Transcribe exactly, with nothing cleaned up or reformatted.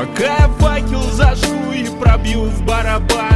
Пока я факел зажгу и пробью в барабан.